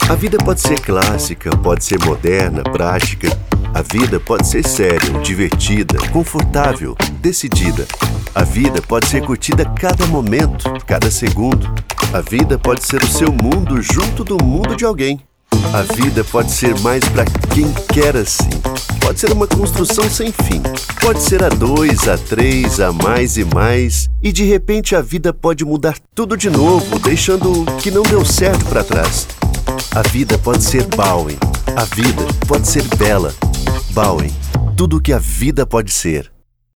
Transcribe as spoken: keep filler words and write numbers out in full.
A vida pode ser clássica, pode ser moderna, prática. A vida pode ser séria, divertida, confortável, decidida. A vida pode ser curtida a cada momento, cada segundo. A vida pode ser o seu mundo junto do mundo de alguém. A vida pode ser mais para quem quer assim. Pode ser uma construção sem fim. Pode ser a dois, a três, a mais e mais. E de repente a vida pode mudar tudo de novo, deixando o que não deu certo para trás. A vida pode ser Bowen. A vida pode ser bela. Bowen. Tudo que a vida pode ser.